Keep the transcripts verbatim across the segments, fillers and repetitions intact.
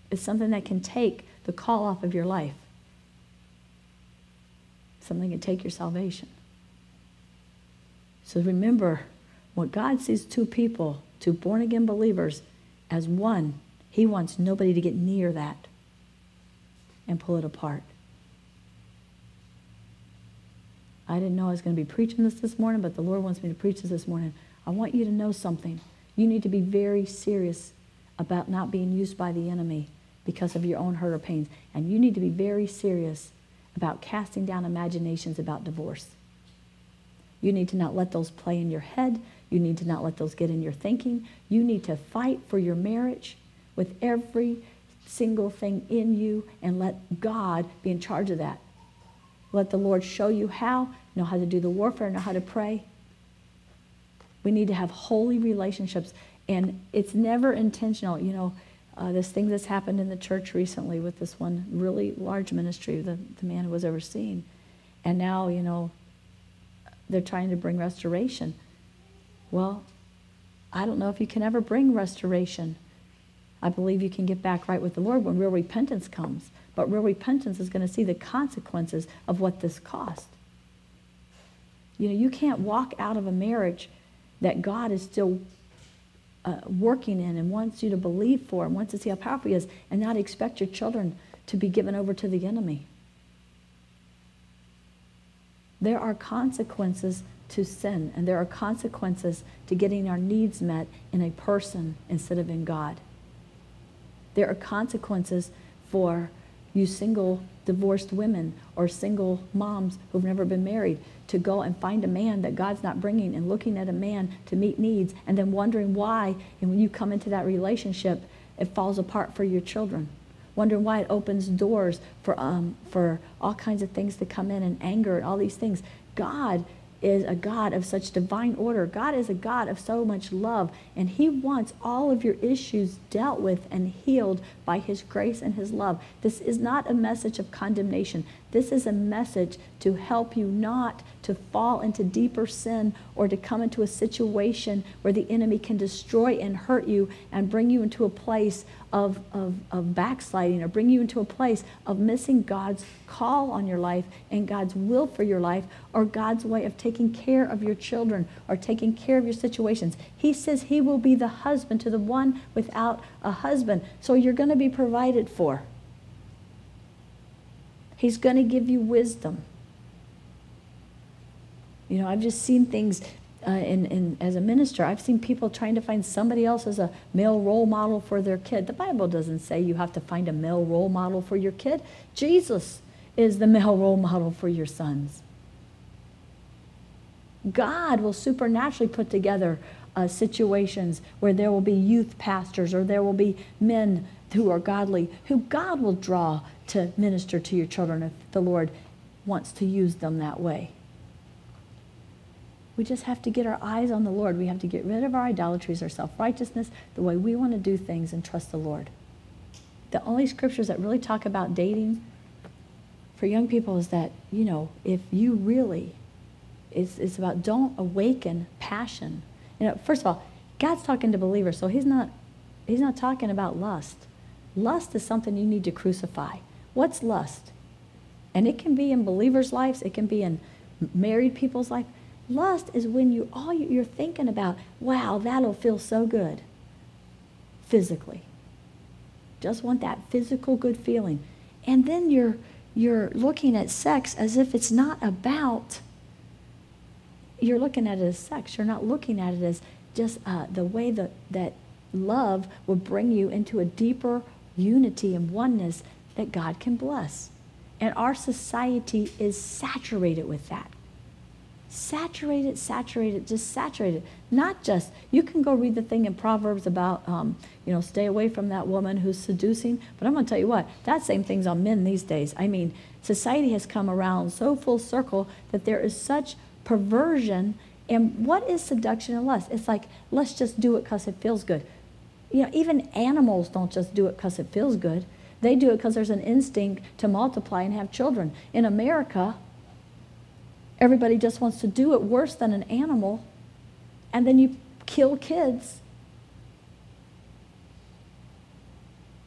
It's something that can take the call off of your life. Something can take your salvation. So remember, when God sees two people, two born-again believers, as one, he wants nobody to get near that and pull it apart. I didn't know I was going to be preaching this this morning, but the Lord wants me to preach this this morning. I want you to know something. You need to be very serious about not being used by the enemy because of your own hurt or pains. And you need to be very serious about casting down imaginations about divorce. You need to not let those play in your head. You need to not let those get in your thinking. You need to fight for your marriage with every single thing in you and let God be in charge of that. Let the Lord show you how, know how to do the warfare, know how to pray. We need to have holy relationships, and it's never intentional. You know, uh, this thing that's happened in the church recently with this one really large ministry, the, the man who was overseeing. And now, you know, they're trying to bring restoration. Well, I don't know if you can ever bring restoration. I believe you can get back right with the Lord when real repentance comes. But real repentance is going to see the consequences of what this cost. You know, you can't walk out of a marriage that God is still uh, working in and wants you to believe for and wants to see how powerful he is and not expect your children to be given over to the enemy. There are consequences to sin, and there are consequences to getting our needs met in a person instead of in God. There are consequences for you single divorced women or single moms who've never been married to go and find a man that God's not bringing and looking at a man to meet needs and then wondering why, and when you come into that relationship, it falls apart for your children. Wondering why it opens doors for um for all kinds of things to come in and anger and all these things. God is a God of such divine order. God is a God of so much love, and he wants all of your issues dealt with and healed by his grace and his love. This is not a message of condemnation. This is a message to help you not to fall into deeper sin or to come into a situation where the enemy can destroy and hurt you and bring you into a place of, of, of backsliding or bring you into a place of missing God's call on your life and God's will for your life or God's way of taking care of your children or taking care of your situations. He says he will be the husband to the one without a husband. So you're going to be provided for. He's going to give you wisdom. You know, I've just seen things uh, in, in as a minister. I've seen people trying to find somebody else as a male role model for their kid. The Bible doesn't say you have to find a male role model for your kid. Jesus is the male role model for your sons. God will supernaturally put together uh, situations where there will be youth pastors or there will be men who are godly, who God will draw to minister to your children if the Lord wants to use them that way. We just have to get our eyes on the Lord. We have to get rid of our idolatries, our self-righteousness, the way we want to do things, and trust the Lord. The only scriptures that really talk about dating for young people is that, you know, if you really, it's, it's about don't awaken passion. You know, first of all, God's talking to believers, so he's not, he's not talking about lust. Lust is something you need to crucify. What's lust? And it can be in believers' lives. It can be in married people's life. Lust is when you all you're thinking about, wow, that'll feel so good physically. Just want that physical good feeling. And then you're you're looking at sex as if it's not about, you're looking at it as sex. You're not looking at it as just uh, the way that, that love will bring you into a deeper unity and oneness that God can bless. And our society is saturated with that. Saturated, saturated, just saturated. Not just, you can go read the thing in Proverbs about, um, you know, stay away from that woman who's seducing. But I'm going to tell you what, that same thing's on men these days. I mean, society has come around so full circle that there is such perversion. And what is seduction and lust? It's like, let's just do it because it feels good. You know, even animals don't just do it because it feels good. They do it because there's an instinct to multiply and have children. In America, everybody just wants to do it worse than an animal, and then you kill kids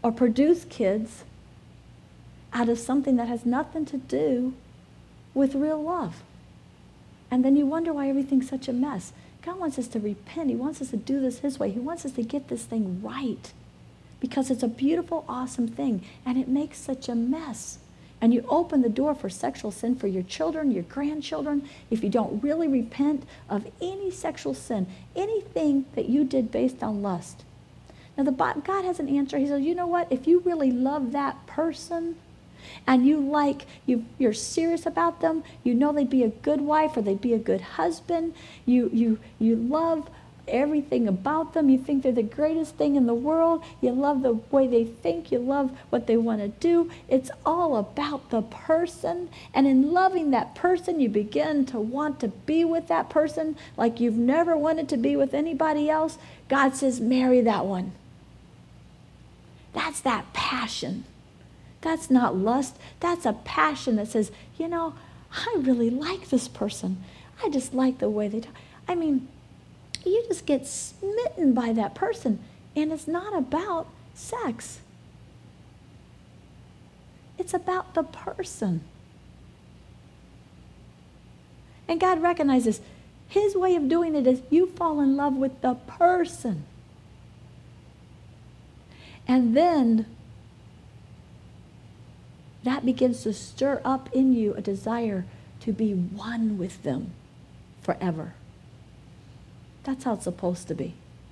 or produce kids out of something that has nothing to do with real love. And then you wonder why everything's such a mess. God wants us to repent. He wants us to do this His way. He wants us to get this thing right because it's a beautiful, awesome thing, and it makes such a mess. And you open the door for sexual sin for your children, your grandchildren, if you don't really repent of any sexual sin, anything that you did based on lust. Now, the God has an answer. He says, you know what? If you really love that person, and you like, you, you're serious about them, you know they'd be a good wife or they'd be a good husband, you, you, you love everything about them, you think they're the greatest thing in the world, you love the way they think, you love what they want to do, it's all about the person, and in loving that person, you begin to want to be with that person like you've never wanted to be with anybody else. God says, marry that one. That's that passion. That's not lust. That's a passion that says, you know, I really like this person. I just like the way they talk. I mean, you just get smitten by that person. And it's not about sex. It's about the person. And God recognizes His way of doing it is you fall in love with the person. And then that begins to stir up in you a desire to be one with them forever. That's how it's supposed to be.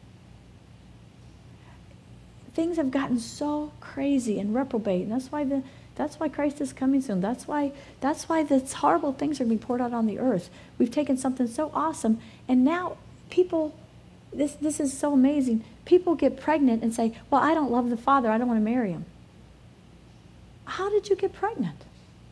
Things have gotten so crazy and reprobate, and that's why the that's why Christ is coming soon. That's why that's why these horrible things are being poured out on the earth. We've taken something so awesome, and now people, this this is so amazing. People get pregnant and say, "Well, I don't love the father. I don't want to marry him." How did you get pregnant?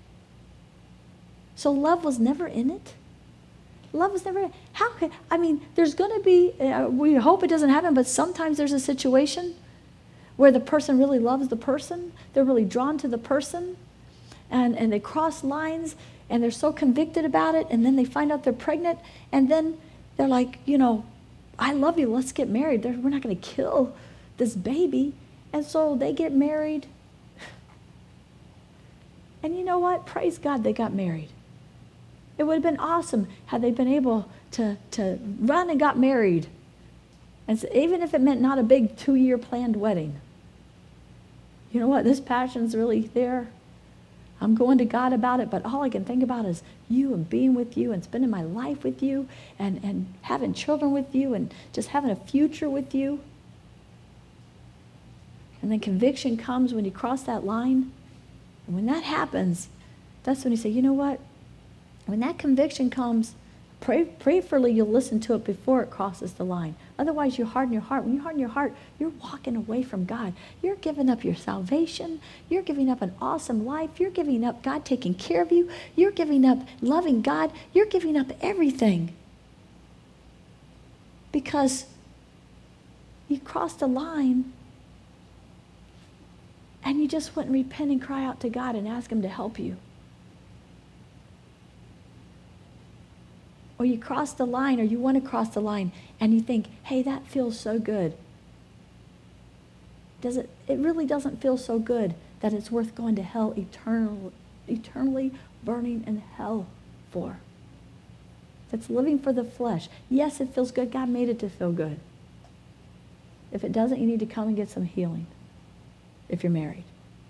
So love was never in it? Love was never in it. How could, I mean, there's going to be, uh, we hope it doesn't happen, but sometimes there's a situation where the person really loves the person. They're really drawn to the person. And, and they cross lines, and they're so convicted about it, and then they find out they're pregnant, and then they're like, you know, I love you, let's get married. They're, we're not going to kill this baby. And so they get married. And you know what? Praise God they got married. It would have been awesome had they been able to, to run and got married. And so even if it meant not a big two-year planned wedding. You know what? This passion's really there. I'm going to God about it, but all I can think about is you and being with you and spending my life with you and, and having children with you and just having a future with you. And then conviction comes when you cross that line. And when that happens, that's when you say, you know what? When that conviction comes, pray, prayerfully you'll listen to it before it crosses the line. Otherwise, you harden your heart. When you harden your heart, you're walking away from God. You're giving up your salvation. You're giving up an awesome life. You're giving up God taking care of you. You're giving up loving God. You're giving up everything. Because you crossed a line and you just wouldn't repent and cry out to God and ask Him to help you. Or you cross the line, or you want to cross the line, and you think, hey, that feels so good. Does it? It really doesn't feel so good that it's worth going to hell eternal, eternally burning in hell for. That's living for the flesh. Yes, it feels good. God made it to feel good. If it doesn't, you need to come and get some healing. If you're married.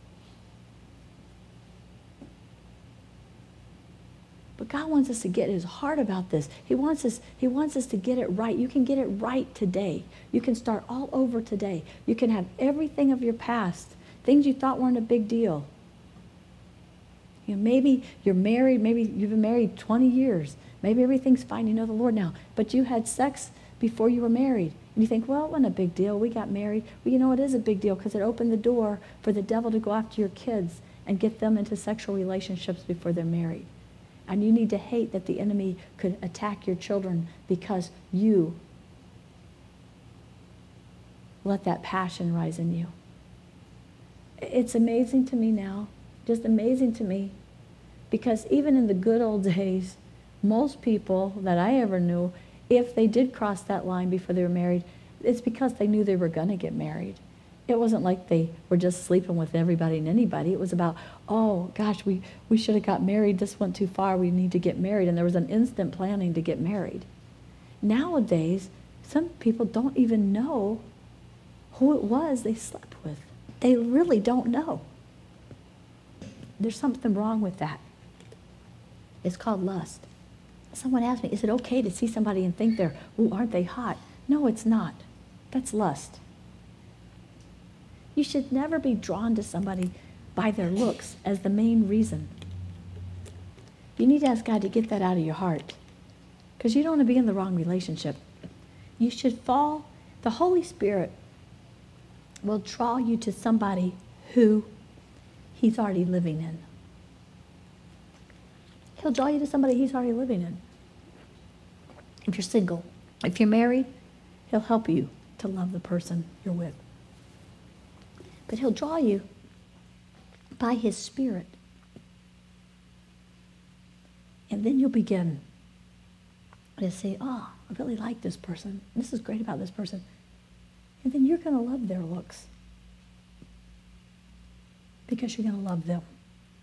But God wants us to get His heart about this. He wants us, He wants us to get it right. You can get it right today. You can start all over today. You can have everything of your past, things you thought weren't a big deal. You know, maybe you're married, maybe you've been married twenty years. Maybe everything's fine, you know the Lord now. But you had sex before you were married. And you think, well, it wasn't a big deal. We got married. Well, you know, it is a big deal because it opened the door for the devil to go after your kids and get them into sexual relationships before they're married. And you need to hate that the enemy could attack your children because you let that passion rise in you. It's amazing to me now, just amazing to me, because even in the good old days, most people that I ever knew, if they did cross that line before they were married, it's because they knew they were going to get married. It wasn't like they were just sleeping with everybody and anybody. It was about, oh, gosh, we, we should have got married. This went too far. We need to get married. And there was an instant planning to get married. Nowadays, some people don't even know who it was they slept with. They really don't know. There's something wrong with that. It's called lust. Someone asked me, is it okay to see somebody and think they're, oh, aren't they hot? No, it's not. That's lust. You should never be drawn to somebody by their looks as the main reason. You need to ask God to get that out of your heart, because you don't want to be in the wrong relationship. You should fall. The Holy Spirit will draw you to somebody who He's already living in. He'll draw you to somebody He's already living in. If you're single, if you're married, He'll help you to love the person you're with. But He'll draw you by His Spirit. And then you'll begin to say, oh, I really like this person. This is great about this person. And then you're going to love their looks, because you're going to love them.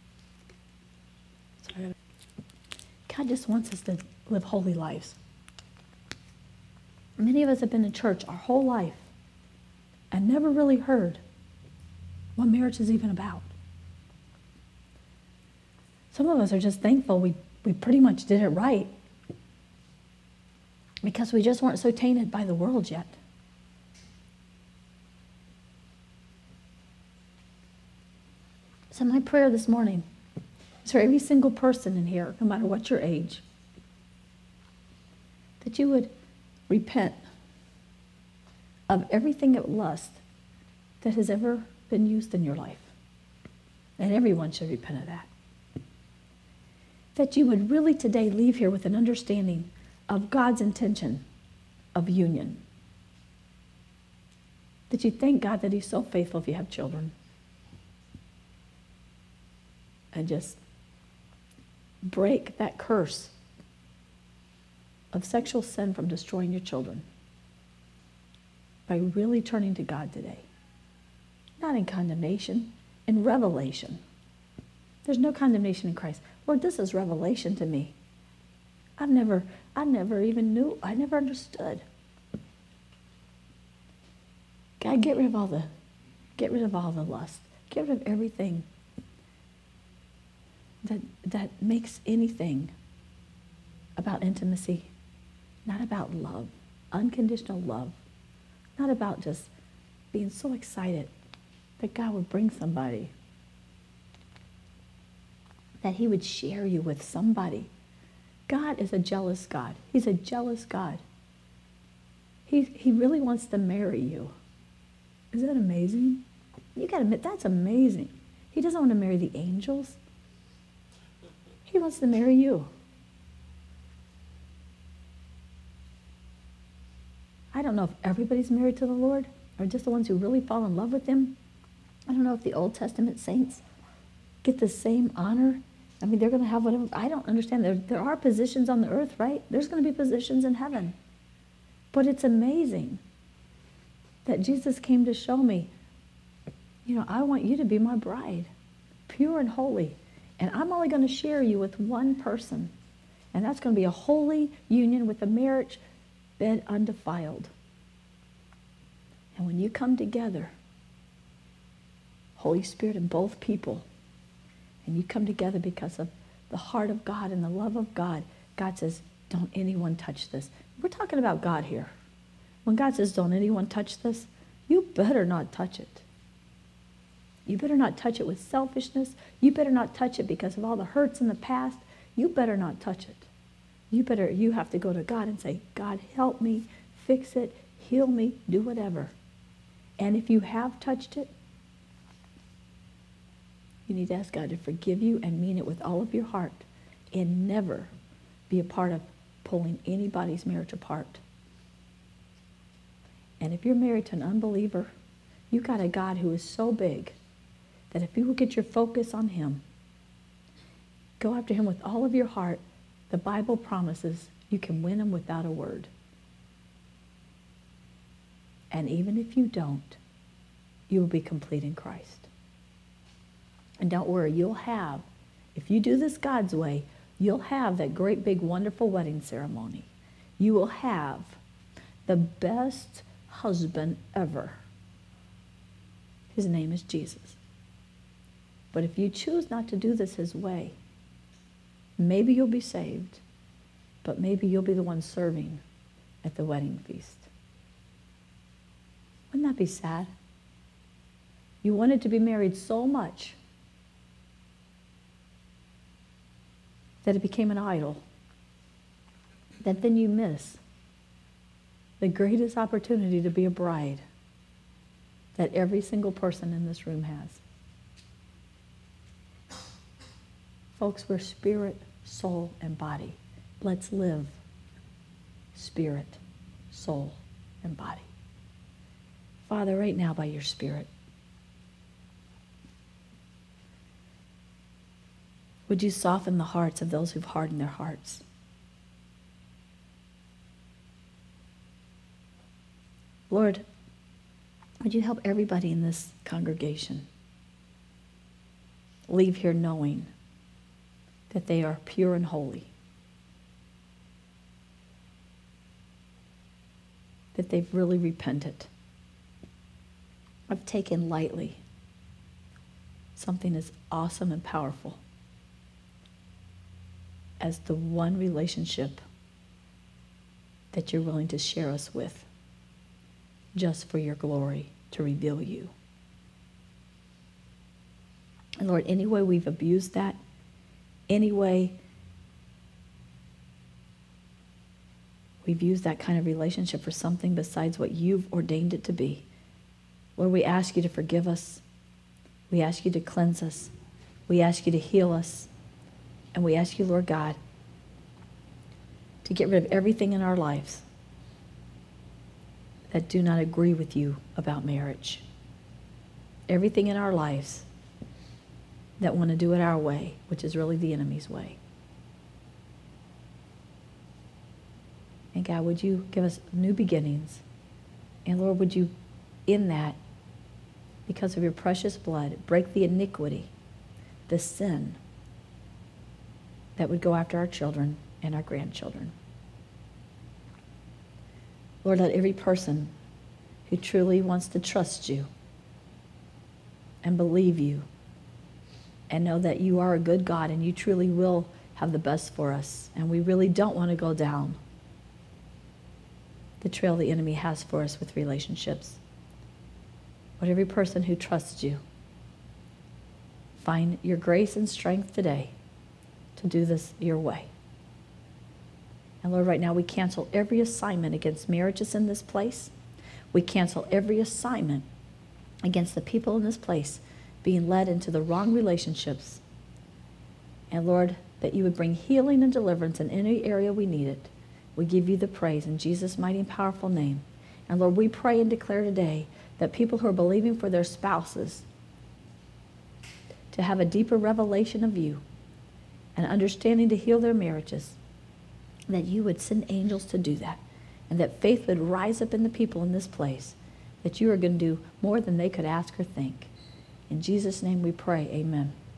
Sorry. God just wants us to live holy lives. Many of us have been in church our whole life and never really heard what marriage is even about. Some of us are just thankful we, we pretty much did it right, because we just weren't so tainted by the world yet. So my prayer this morning is for every single person in here, no matter what your age, that you would repent of everything of lust that has ever been used in your life. And everyone should repent of that. That you would really today leave here with an understanding of God's intention of union. That you thank God that He's so faithful if you have children. And just break that curse of sexual sin from destroying your children by really turning to God today. Not in condemnation, in revelation. There's no condemnation in Christ. Lord, this is revelation to me. I've never, I never even knew, I never understood. God, get rid of all the, get rid of all the lust. Get rid of everything that that makes anything about intimacy, not about love, unconditional love, not about just being so excited that God would bring somebody, that He would share you with somebody. God is a jealous God. He's a jealous God. He, he really wants to marry you. Is that amazing? You got to admit, that's amazing. He doesn't want to marry the angels. He wants to marry you. I don't know if everybody's married to the Lord or just the ones who really fall in love with Him. I don't know if the Old Testament saints get the same honor. I mean, they're going to have whatever. I don't understand. There, there are positions on the earth, right? There's going to be positions in heaven. But it's amazing that Jesus came to show me, you know, I want you to be my bride, pure and holy. And I'm only going to share you with one person. And that's going to be a holy union with a marriage bed undefiled. And when you come together, Holy Spirit and both people, and you come together because of the heart of God and the love of God, God says, don't anyone touch this. We're talking about God here. When God says, don't anyone touch this, you better not touch it. You better not touch it with selfishness. You better not touch it because of all the hurts in the past. You better not touch it. You better, you have to go to God and say, God, help me, fix it, heal me, do whatever. And if you have touched it, you need to ask God to forgive you and mean it with all of your heart and never be a part of pulling anybody's marriage apart. And if you're married to an unbeliever, you got a God who is so big that if you will get your focus on Him, go after Him with all of your heart, the Bible promises you can win Him without a word. And even if you don't, you will be complete in Christ. And don't worry, you'll have, if you do this God's way, you'll have that great big wonderful wedding ceremony. You will have the best husband ever. His name is Jesus. But if you choose not to do this his way, maybe you'll be saved, but maybe you'll be the one serving at the wedding feast. Wouldn't that be sad? You wanted to be married so much that it became an idol, that then you miss the greatest opportunity to be a bride that every single person in this room has. Folks, we're spirit, soul, and body. Let's live spirit, soul, and body. Father, right now by your Spirit, would you soften the hearts of those who've hardened their hearts? Lord, would you help everybody in this congregation leave here knowing that they are pure and holy, that they've really repented of taking lightly something as awesome and powerful as the one relationship that you're willing to share us with just for your glory, to reveal you. And Lord, any way we've abused that, any way we've used that kind of relationship for something besides what you've ordained it to be, Lord, we ask you to forgive us. We ask you to cleanse us. We ask you to heal us. And we ask you, Lord God, to get rid of everything in our lives that do not agree with you about marriage. Everything in our lives that want to do it our way, which is really the enemy's way. And God, would you give us new beginnings? And Lord, would you, in that, because of your precious blood, break the iniquity, the sin that would go after our children and our grandchildren. Lord, let every person who truly wants to trust you and believe you and know that you are a good God and you truly will have the best for us, and we really don't want to go down the trail the enemy has for us with relationships. But every person who trusts you, find your grace and strength today to do this your way. And Lord, right now we cancel every assignment against marriages in this place. We cancel every assignment against the people in this place being led into the wrong relationships. And Lord, that you would bring healing and deliverance in any area we need it. We give you the praise in Jesus' mighty and powerful name. And Lord, we pray and declare today that people who are believing for their spouses to have a deeper revelation of you and understanding to heal their marriages, that you would send angels to do that, and that faith would rise up in the people in this place, that you are going to do more than they could ask or think. In Jesus' name we pray, amen.